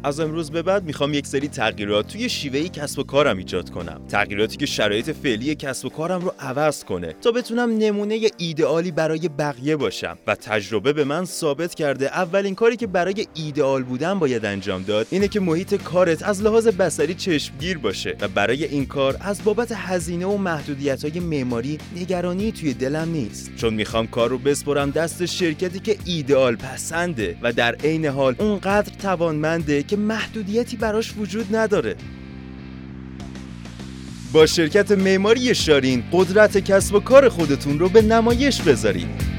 از امروز به بعد میخوام یک سری تغییرات توی شیوه کسب و کارم ایجاد کنم. تغییراتی که شرایط فعلی کسب و کارم رو عوض کنه تا بتونم نمونه ایدئالی برای بقیه باشم و تجربه به من ثابت کرده اولین کاری که برای ایدئال بودن باید انجام داد اینه که محیط کارت از لحاظ بصری چشمگیر باشه و برای این کار از بابت هزینه و محدودیت‌های معماری نگرانی توی دلم نیست، چون میخوام کار رو بسپرم دست شرکتی که ایدئال پسنده و در عین حال اونقدر توانمنده که محدودیتی براش وجود نداره. با شرکت معماری شارین قدرت کسب و کار خودتون رو به نمایش بذارید.